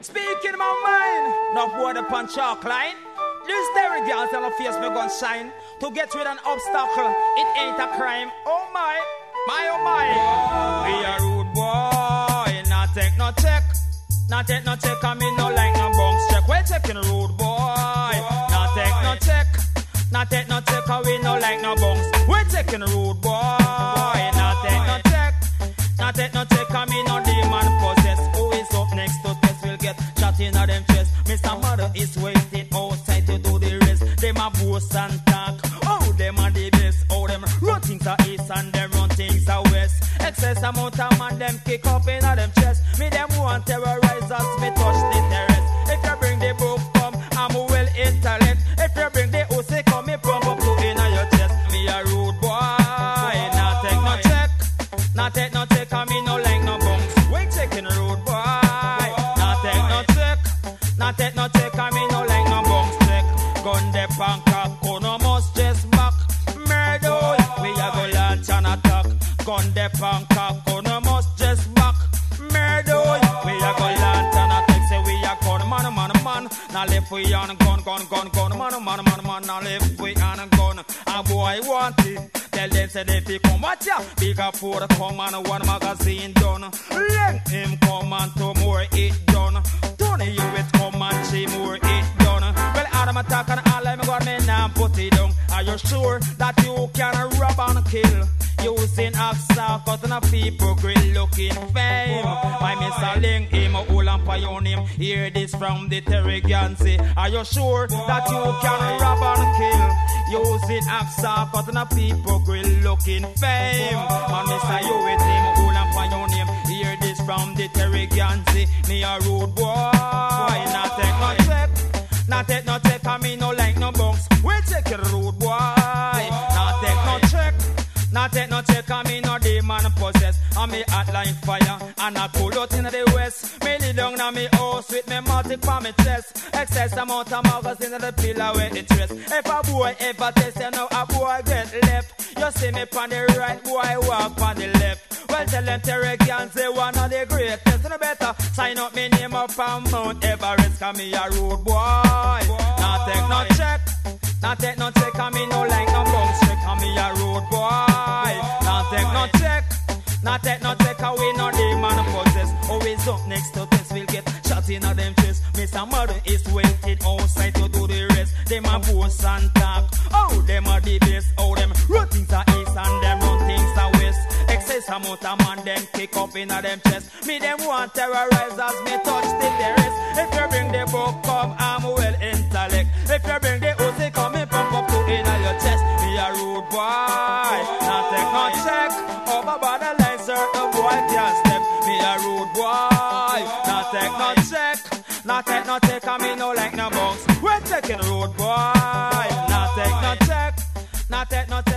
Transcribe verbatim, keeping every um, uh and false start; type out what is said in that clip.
Speaking my mind, not board upon chalk line. This Derry girls on the face me gun shine. To get rid of an obstacle, it ain't a crime. Oh my, my oh my. We a rude boy, not take no check. Not take no check, I mean no like no bunks check. We're taking rude boy, not take no check. Not take no check, I we no like no bunks. We're taking rude boy, not take no check. Not take no check, I mean no demon possess. Who is up next to test will get shot in a them chest. Mister Mother is waiting outside to do the rest. Them a boast and talk, oh them are the best. Oh them run things are east and them run things are west. Excess amount of man them kick up in a them chest. Me them want terrorize us, me touch the terrace. If you bring the book come, I'm well intellect. If you bring the O C come, me pump up to in your chest. Me a rude boy, not take no check. Not take no check, I mean no like no bunks. We taking rude boy, not take no check. Not take no check, I mean no like no bunks check. Gun de pancake, no must just back. Murder, we a go launch and attack. Gun de pancake, no must just back. Murder, we a go launch and attack. Say we a gun man, man, man. Now left we on gun, gun, gun, gun, man, man, man, man. Now left we on a gun. A boy want it. Tell them say they fi come watch ya. Bigger for the come and one magazine done. Let him come and to more it done. Tony you it come and see more it done. Well Adam attack and all I'm got me now put it down. Are you sure that you can rob and kill? Using axa, cutting a people grill looking fame. My Mister Ling, him a whole and pie on him. Hear this from the Terry Gansey. Are you sure that you can rob and kill? Using axa, cutting a people grill looking fame. My Mister you with him a whole and pie on him. Hear this from the Terry Gansey. Me a rude boy, not take no check. Not take no check, I mean no like no bunks. We take a rude boy, not take no check. Not take no check, I mean no demon possess. I me hot like fire, and I pull out in the west. Me lay down on me house with me matic for me chest. Excess amount of magazine in the pillar where it rest. If a boy ever test, you know a boy get left. You see me on the right, boy walk on the left. Well tell them Terry Gansey one of the greatest. You better sign up me name up on Mount Everest. Cause me a rude boy, not take no check. Not take no check, I mean no like no bunks check. I me a rude boy, not take no check. Not take no check, I we no demon possess. Always up next to test, we'll get shot in a them chest. Mister Mother is waiting outside to do the rest. Them a boast and talk, oh them are the best. Oh them run things are east and them run things are west. Excess amount of man them kick up in a them chest. Me them want terrorize as me touch the terrace. If you bring the book come, I'm well intellect. If you bring the O C come, me pump up to in your chest. Me a rude boy, not take no check. Over by the line, certain boy can't step. Me a rude boy, not take no check. Not take no check, I mean no like no bunks. We're taking rude boy, not take no check. Not take no check.